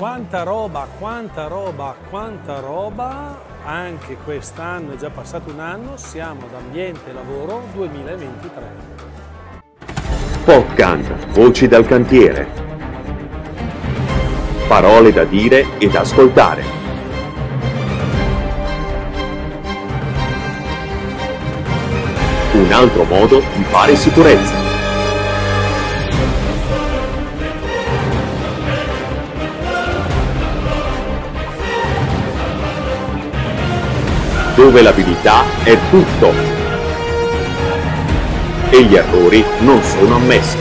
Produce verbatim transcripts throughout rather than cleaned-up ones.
Quanta roba, quanta roba, quanta roba, anche quest'anno, è già passato un anno, siamo ad Ambiente Lavoro duemilaventitré. Podcast, voci dal cantiere. Parole da dire e da ascoltare. Un altro modo di fare sicurezza. Dove l'abilità è tutto e gli errori non sono ammessi.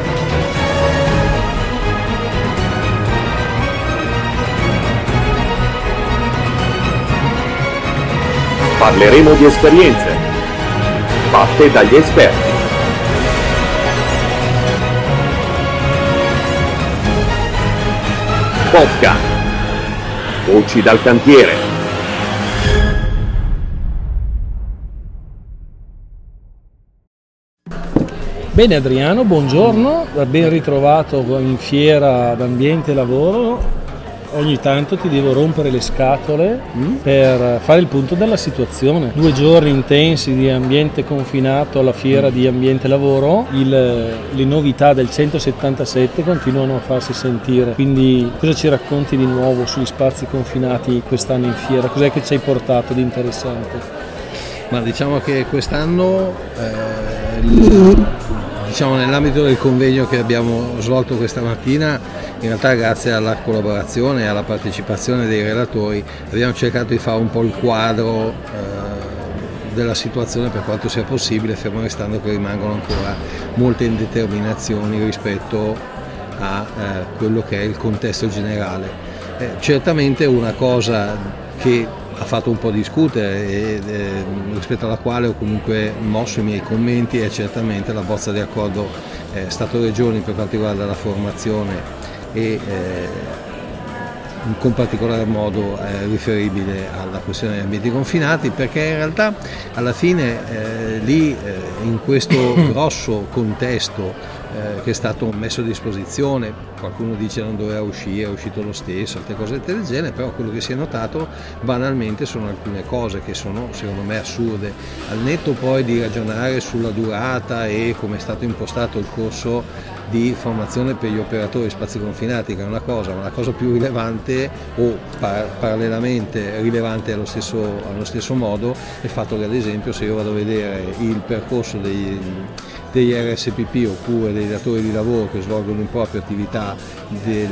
Parleremo di esperienze fatte dagli esperti. Podcast, voci dal cantiere. Bene Adriano, buongiorno, ben ritrovato in fiera d'Ambiente Lavoro. Ogni tanto ti devo rompere le scatole mm. per fare il punto della situazione. Due giorni intensi di ambiente confinato alla fiera mm. di Ambiente Lavoro, il, le novità del centosettantasette continuano a farsi sentire, quindi cosa ci racconti di nuovo sugli spazi confinati quest'anno in fiera? Cos'è che ci hai portato di interessante? Ma diciamo che quest'anno eh, il, diciamo nell'ambito del convegno che abbiamo svolto questa mattina, in realtà grazie alla collaborazione e alla partecipazione dei relatori abbiamo cercato di fare un po' il quadro eh, della situazione per quanto sia possibile, fermo restando che rimangono ancora molte indeterminazioni rispetto a eh, quello che è il contesto generale. Eh, certamente una cosa che ha fatto un po' discutere e eh, rispetto alla quale ho comunque mosso i miei commenti è certamente la bozza di accordo eh, Stato-Regioni per quanto riguarda la formazione e eh, con particolar modo eh, riferibile alla questione degli ambienti confinati, perché in realtà alla fine eh, lì eh, in questo grosso contesto eh, che è stato messo a disposizione, qualcuno dice non doveva uscire, è uscito lo stesso, altre cose del genere, però quello che si è notato banalmente sono alcune cose che sono secondo me assurde, al netto poi di ragionare sulla durata e come è stato impostato il corso di formazione per gli operatori spazi confinati, che è una cosa, ma la cosa più rilevante o par- parallelamente rilevante allo stesso, allo stesso modo è il fatto che ad esempio se io vado a vedere il percorso dei, degli R S P P oppure dei datori di lavoro che svolgono in propria attività del,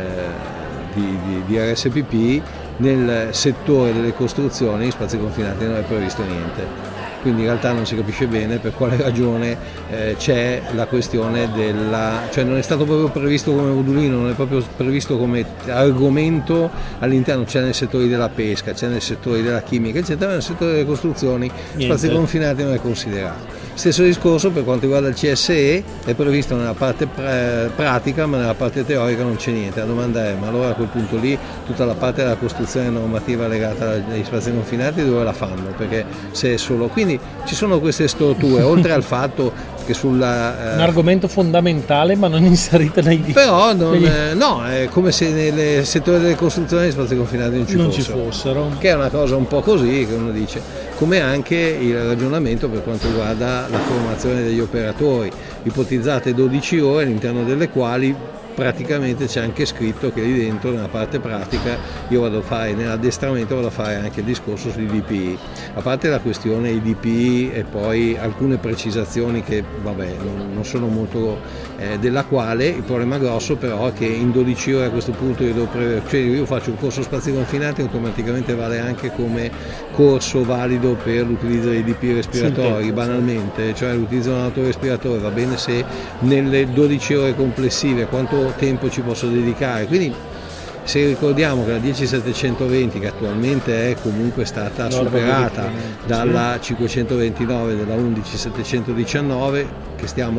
di, di, di R S P P, nel settore delle costruzioni in spazi confinati non è previsto niente. Quindi in realtà non si capisce bene per quale ragione eh, c'è la questione della, cioè non è stato proprio previsto come modulino, non è proprio previsto come argomento all'interno, c'è nel settore della pesca, c'è nel settore della chimica, eccetera, nel settore delle costruzioni, niente. Spazi confinati non è considerato. Stesso discorso per quanto riguarda il C S E, è previsto nella parte pr- pratica, ma nella parte teorica non c'è niente. La domanda è, ma allora a quel punto lì tutta la parte della costruzione normativa legata agli spazi confinati dove la fanno? Perché se è solo... Quindi ci sono queste storture, oltre al fatto che sulla... Eh, un argomento fondamentale ma non inserito nei diritti. Però non, eh, no, è come se nel settore delle costruzioni gli spazi confinati non ci non fossero. Ci fossero. Che è una cosa un po' così, che uno dice, come anche il ragionamento per quanto riguarda la formazione degli operatori, ipotizzate dodici ore all'interno delle quali praticamente c'è anche scritto che lì dentro nella parte pratica io vado a fare, nell'addestramento vado a fare anche il discorso sui D P I, a parte la questione I D P I e poi alcune precisazioni che vabbè non, non sono molto eh, della quale il problema grosso però è che in dodici ore a questo punto io, devo pre- cioè io faccio un corso spazi confinati, automaticamente vale anche come corso valido per l'utilizzo dei D P I respiratori, sì, banalmente, cioè l'utilizzo di un autorespiratore va bene se nelle dodici ore complessive quanto tempo ci posso dedicare, quindi se ricordiamo che la dieci settecentoventi, che attualmente è comunque stata superata dalla cinquecentoventinove della undici settecentodiciannove, che stiamo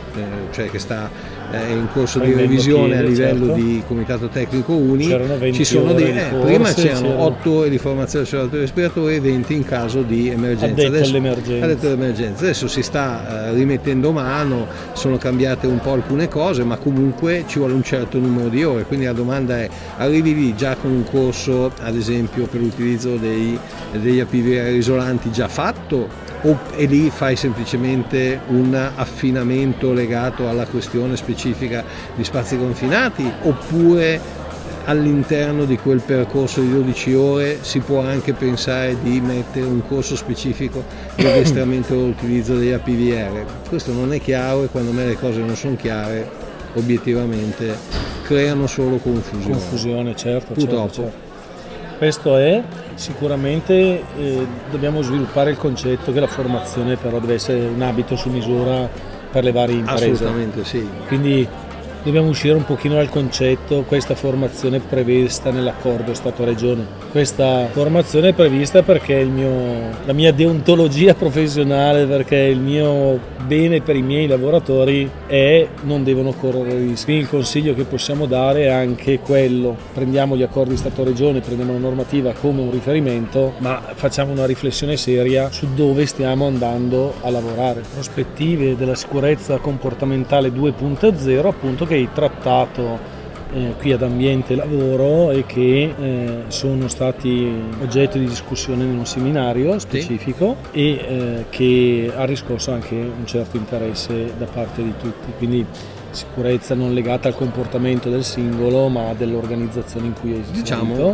eh, cioè che sta eh, in corso di Prendendo revisione piede, a livello certo. di comitato tecnico uni. C'erano venti Ci sono ore dei, di eh, corse, prima c'erano c'erano- otto ore di formazione sui respiratori e venti in caso di emergenza. Addetto Adesso, all'emergenza. addetto all'emergenza. Adesso si sta eh, rimettendo mano, sono cambiate un po' alcune cose, ma comunque ci vuole un certo numero di ore, quindi la domanda è: arrivi lì già con un corso ad esempio per l'utilizzo dei, degli A P V R isolanti già fatto, o e lì fai semplicemente un affinamento legato alla questione specifica di spazi confinati, oppure all'interno di quel percorso di dodici ore si può anche pensare di mettere un corso specifico di addestramento all'utilizzo degli A P V R? Questo non è chiaro, e quando a me le cose non sono chiare obiettivamente creano solo confusione. Confusione, certo. Purtroppo. certo, certo. Questo è sicuramente, eh, dobbiamo sviluppare il concetto che la formazione però deve essere un abito su misura per le varie imprese. Assolutamente sì. Quindi dobbiamo uscire un pochino dal concetto questa formazione prevista nell'accordo Stato-Regione. Questa formazione è prevista perché il mio, la mia deontologia professionale, perché il mio bene per i miei lavoratori è non devono correre rischi. Quindi il consiglio che possiamo dare è anche quello: prendiamo gli accordi Stato-Regione, prendiamo la normativa come un riferimento, ma facciamo una riflessione seria su dove stiamo andando a lavorare. Prospettive della sicurezza comportamentale due punto zero, appunto, che è trattato eh, qui ad Ambiente e Lavoro e che eh, sono stati oggetto di discussione in un seminario specifico, sì. e eh, che ha riscosso anche un certo interesse da parte di tutti. Quindi sicurezza non legata al comportamento del singolo, ma dell'organizzazione in cui è esistito. Diciamo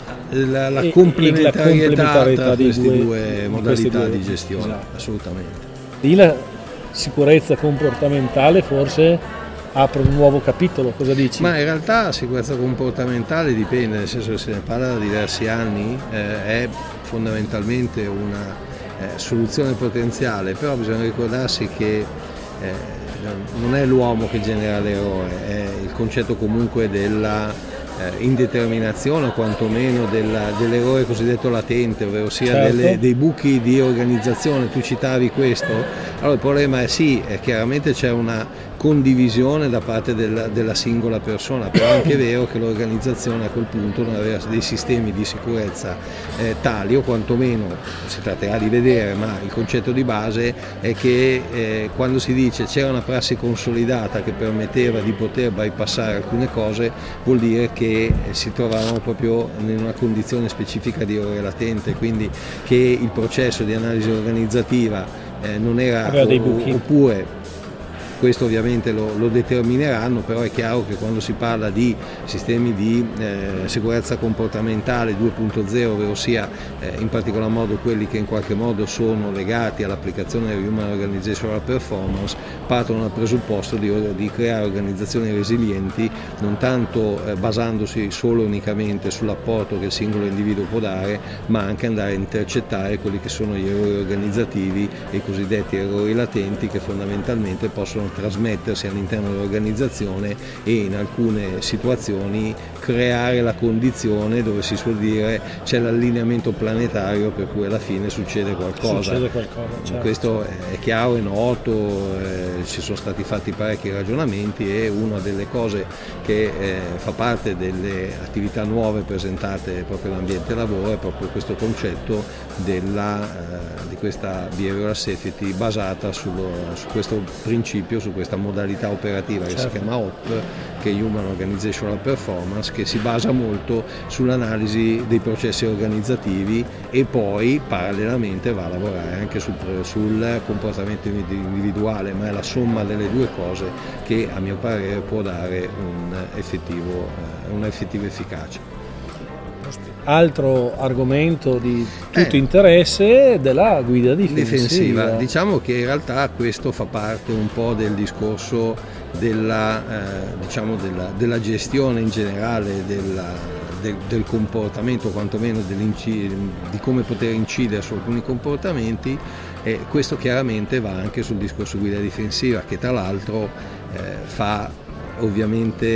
la, la e, complementarietà, e la complementarietà tra queste due, due due modalità due, di gestione, esatto. Assolutamente. Lì la sicurezza comportamentale forse apre un nuovo capitolo, cosa dici? Ma in realtà la sicurezza comportamentale dipende, nel senso che se ne parla da diversi anni, eh, è fondamentalmente una eh, soluzione potenziale, però bisogna ricordarsi che eh, non è l'uomo che genera l'errore, è il concetto comunque della eh, indeterminazione, o quantomeno della, dell'errore cosiddetto latente, ovvero sia certo. delle, dei buchi di organizzazione. Tu citavi questo, allora il problema è sì, è chiaramente c'è una condivisione da parte della, della singola persona, però è anche vero che l'organizzazione a quel punto non aveva dei sistemi di sicurezza eh, tali, o quantomeno si tratterà di vedere, ma il concetto di base è che eh, quando si dice c'era una prassi consolidata che permetteva di poter bypassare alcune cose, vuol dire che eh, si trovavano proprio in una condizione specifica di errore latente, quindi che il processo di analisi organizzativa eh, non era aveva dei buchi. Oppure questo ovviamente lo, lo determineranno, però è chiaro che quando si parla di sistemi di eh, sicurezza comportamentale due punto zero, ovvero sia eh, in particolar modo quelli che in qualche modo sono legati all'applicazione del Human Organizational Performance, partono dal presupposto di, di creare organizzazioni resilienti, non tanto eh, basandosi solo e unicamente sull'apporto che il singolo individuo può dare, ma anche andare a intercettare quelli che sono gli errori organizzativi e i cosiddetti errori latenti, che fondamentalmente possono trasmettersi all'interno dell'organizzazione e in alcune situazioni creare la condizione dove si suol dire c'è l'allineamento planetario per cui alla fine succede qualcosa. Succede qualcosa, certo. Questo è chiaro, è noto, eh, ci sono stati fatti parecchi ragionamenti, e una delle cose che eh, fa parte delle attività nuove presentate proprio dall'Ambiente e Lavoro è proprio questo concetto della, eh, di questa behavioral safety basata sullo, su questo principio, su questa modalità operativa, certo. Che si chiama O P, che è Human Organizational Performance, che si basa molto sull'analisi dei processi organizzativi e poi parallelamente va a lavorare anche sul, sul comportamento individuale, ma è la somma delle due cose che a mio parere può dare un effettivo, una effettiva efficacia. Altro argomento di tutto eh, interesse della guida difensiva. difensiva. Diciamo che in realtà questo fa parte un po' del discorso della, eh, diciamo della, della gestione in generale della, del, del comportamento, quantomeno di come poter incidere su alcuni comportamenti, e questo chiaramente va anche sul discorso guida difensiva, che tra l'altro eh, fa ovviamente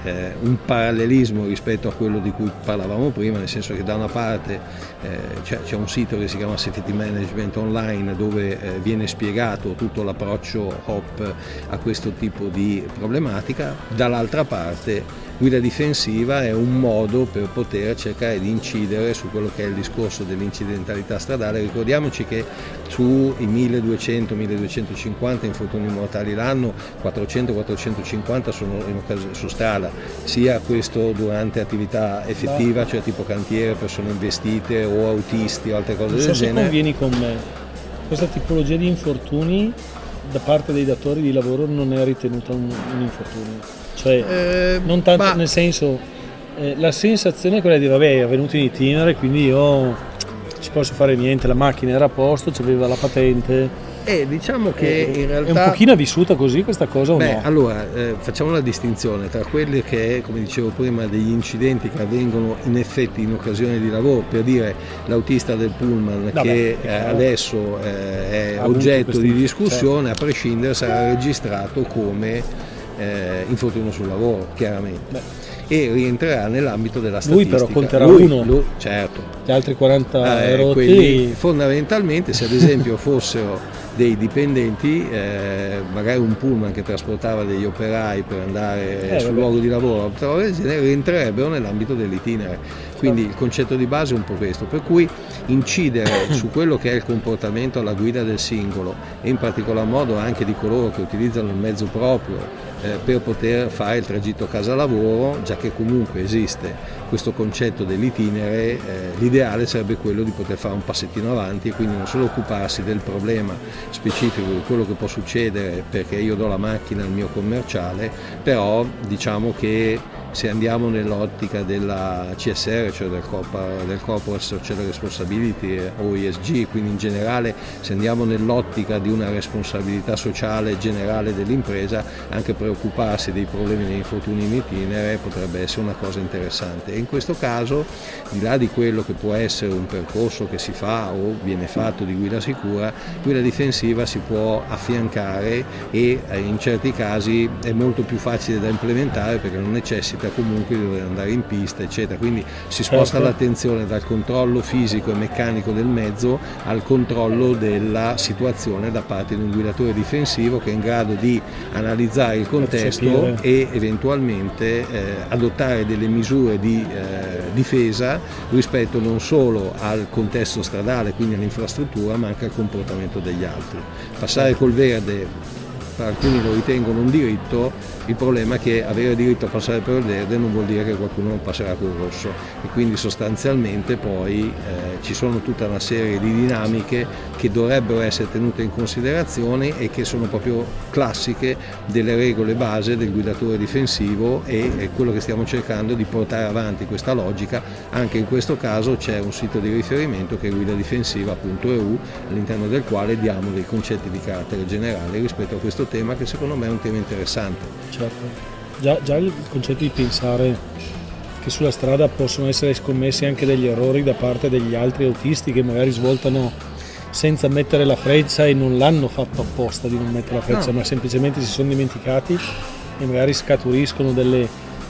eh, un parallelismo rispetto a quello di cui parlavamo prima, nel senso che da una parte eh, c'è, c'è un sito che si chiama Safety Management Online dove eh, viene spiegato tutto l'approccio H O P a questo tipo di problematica, dall'altra parte guida difensiva è un modo per poter cercare di incidere su quello che è il discorso dell'incidentalità stradale. Ricordiamoci che sui milleduecento milleduecentocinquanta infortuni mortali l'anno, quattrocento quattrocentocinquanta sono in occasione, su strada, sia questo durante attività effettiva, cioè tipo cantiere, persone investite o autisti o altre cose non del so se genere. convieni con me, questa tipologia di infortuni da parte dei datori di lavoro non è ritenuta un, un infortunio, cioè Eh, non tanto ma- nel senso eh, la sensazione è quella di vabbè, è venuto in itinere, quindi io ci posso fare niente, la macchina era a posto, c'aveva la patente. Eh, diciamo che Eh, in realtà è un pochino vissuta così questa cosa o Beh, no? allora eh, facciamo una distinzione tra quelli che, come dicevo prima, degli incidenti che avvengono in effetti in occasione di lavoro, per dire l'autista del pullman Vabbè, che è eh, chiaro. adesso eh, è Ha avuto oggetto questi- di discussione, certo. a prescindere sarà registrato come eh, infortunio sul lavoro, chiaramente. Beh. E rientrerà nell'ambito della Lui statistica. però conterà Lui- uno. lui- certo. Gli altri quaranta Eh, rotti quelli fondamentalmente, se ad esempio fossero dei dipendenti, eh, magari un pullman che trasportava degli operai per andare Eh, sul vabbè. luogo di lavoro o roba del genere, rientrerebbero nell'ambito dell'itinere. Quindi il concetto di base è un po' questo, per cui incidere su quello che è il comportamento alla guida del singolo e in particolar modo anche di coloro che utilizzano il mezzo proprio eh, per poter fare il tragitto casa-lavoro, già che comunque esiste questo concetto dell'itinere, eh, l'ideale sarebbe quello di poter fare un passettino avanti e quindi non solo occuparsi del problema specifico di quello che può succedere perché io do la macchina al mio commerciale, però diciamo che se andiamo nell'ottica della C S R, cioè del, Corp- del Corporate Social Responsibility o E S G, quindi in generale se andiamo nell'ottica di una responsabilità sociale generale dell'impresa, anche preoccuparsi dei problemi degli infortuni in itinere potrebbe essere una cosa interessante. E in questo caso, di là di quello che può essere un percorso che si fa o viene fatto di guida sicura, guida difensiva si può affiancare e in certi casi è molto più facile da implementare perché non necessita comunque di dover andare in pista eccetera, quindi si sposta Certo. l'attenzione dal controllo fisico e meccanico del mezzo al controllo della situazione da parte di un guidatore difensivo che è in grado di analizzare il contesto Percepire. e eventualmente eh, adottare delle misure di eh, difesa rispetto non solo al contesto stradale, quindi all'infrastruttura, ma anche al comportamento degli altri. Passare col verde per alcuni lo ritengono un diritto, il problema è che avere diritto a passare per il verde non vuol dire che qualcuno non passerà col rosso e quindi sostanzialmente poi eh, ci sono tutta una serie di dinamiche che dovrebbero essere tenute in considerazione e che sono proprio classiche delle regole base del guidatore difensivo e è quello che stiamo cercando di portare avanti questa logica. Anche in questo caso c'è un sito di riferimento che è guidadifensiva punto e u, all'interno del quale diamo dei concetti di carattere generale rispetto a questo tema che secondo me è un tema interessante. Certo. Già, già il concetto di pensare che sulla strada possono essere scommessi anche degli errori da parte degli altri autisti che magari svoltano senza mettere la freccia e non l'hanno fatto apposta di non mettere la freccia, No. ma semplicemente si sono dimenticati e magari scaturiscono delle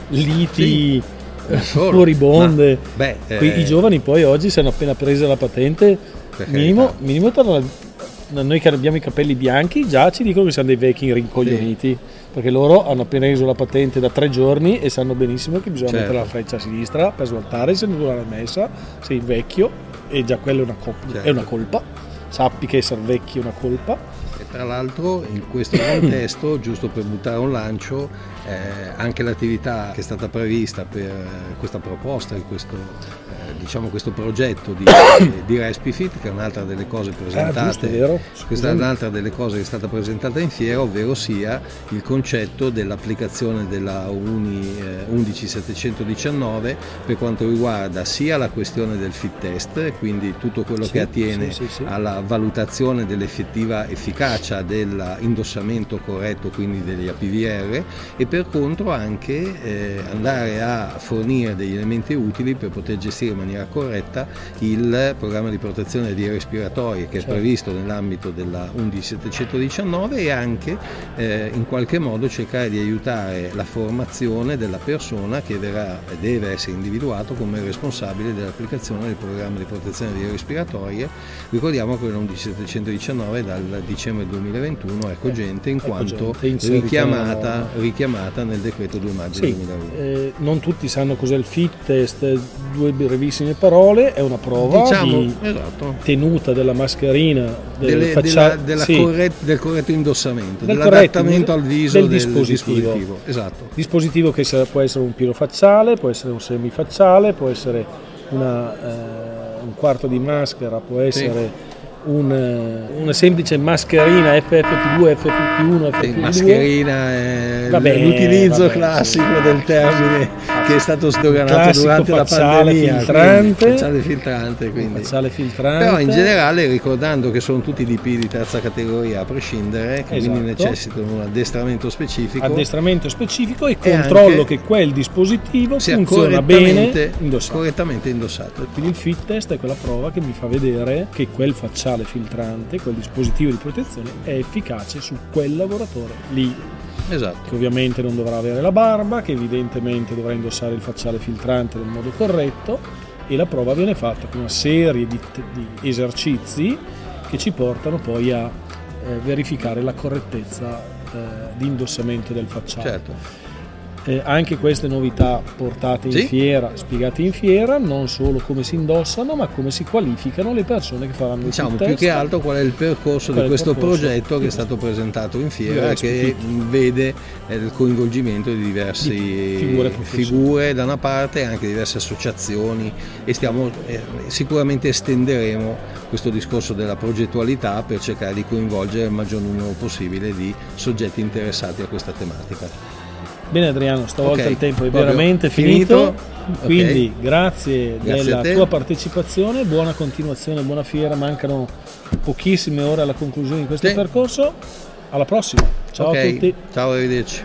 liti non solo, furibonde. ma, beh, Qui eh, i giovani poi oggi si hanno appena presa la patente, Per minimo, carità. minimo tra la- noi che abbiamo i capelli bianchi già ci dicono che siamo dei vecchi rincoglioniti, perché loro hanno appena reso la patente da tre giorni e sanno benissimo che bisogna Certo. mettere la freccia a sinistra per svoltare, se non l'hai messa sei vecchio e già quello è una, cop- Certo. è una colpa, sappi che essere vecchi è una colpa. E tra l'altro in questo contesto, giusto per buttare un lancio, eh, anche l'attività che è stata prevista per eh, questa proposta, di questo, eh, diciamo questo progetto di, di Respifit, che è un'altra delle cose Ah, presentate, giusto, vero? questa è Scusami. un'altra delle cose che è stata presentata in fiera, ovvero sia il concetto dell'applicazione della Uni eh, undici settecentodiciannove per quanto riguarda sia la questione del fit test, quindi tutto quello Sì, che attiene sì, sì, sì. alla valutazione dell'effettiva efficacia efficacia dell'indossamento corretto, quindi degli A P V R, e per contro anche eh, andare a fornire degli elementi utili per poter gestire in maniera corretta il programma di protezione delle vie respiratorie che è certo. previsto nell'ambito della undici settecentodiciannove, e anche eh, in qualche modo cercare di aiutare la formazione della persona che verrà, deve essere individuato come responsabile dell'applicazione del programma di protezione delle vie respiratorie. Ricordiamo che la undici settecentodiciannove dal dicembre duemilaventuno è cogente in è quanto cogente, richiamata, richiamata nel decreto due maggio sì, duemilaventi. Eh, non tutti sanno cos'è il fit test, due brevissime parole, è una prova Diciamo, di esatto. tenuta della mascherina, del, Delle, faccia... della, della sì. corret, del corretto indossamento, del dell'adattamento corretto, al viso del del dispositivo. dispositivo. Esatto. Dispositivo che può essere un pirofacciale, può essere un semifacciale, può essere una, eh, un quarto di maschera, può essere sì. un, una semplice mascherina F F P due, F F P uno, F F P due. Sì, mascherina è vabbè, l'utilizzo vabbè, classico sì. del termine che è stato sdoganato classico durante la pandemia. Filtrante, facciale filtrante, quindi. Facciale filtrante. Però in generale, ricordando che sono tutti D P di terza categoria a prescindere, che esatto. quindi necessitano un addestramento specifico. Addestramento specifico e controllo che quel dispositivo sia funziona bene indossato. correttamente indossato. Quindi il fit test è quella prova che mi fa vedere che quel facciale filtrante, quel dispositivo di protezione è efficace su quel lavoratore lì. Esatto. Che ovviamente non dovrà avere la barba, che evidentemente dovrà indossare il facciale filtrante nel modo corretto, e la prova viene fatta con una serie di, di esercizi che ci portano poi a eh, verificare la correttezza eh, di indossamento del facciale. Certo. Eh, anche queste novità portate in sì? fiera, spiegate in fiera, non solo come si indossano, ma come si qualificano le persone che faranno diciamo il più test. che altro qual è il percorso qual di questo percorso? progetto che è stato presentato in fiera, che vede eh, il coinvolgimento di diverse di figure, figure da una parte e anche diverse associazioni, e stiamo eh, sicuramente estenderemo questo discorso della progettualità per cercare di coinvolgere il maggior numero possibile di soggetti interessati a questa tematica. Bene Adriano, stavolta okay, il tempo è veramente finito, finito. Quindi okay. grazie, grazie della tua partecipazione, buona continuazione, buona fiera, mancano pochissime ore alla conclusione di questo sì. percorso, alla prossima, ciao okay. a tutti. Ciao, arrivederci.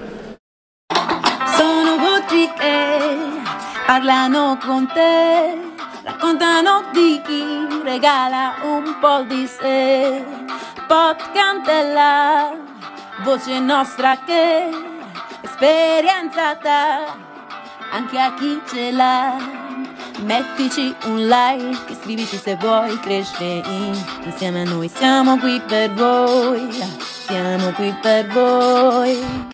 Sono voci che parlano con te, raccontano di chi regala un po' di sé, podcast è la voce nostra che esperienza dà anche a chi ce l'ha. Mettici un like, iscriviti se vuoi crescere insieme a noi. Siamo qui per voi, siamo qui per voi.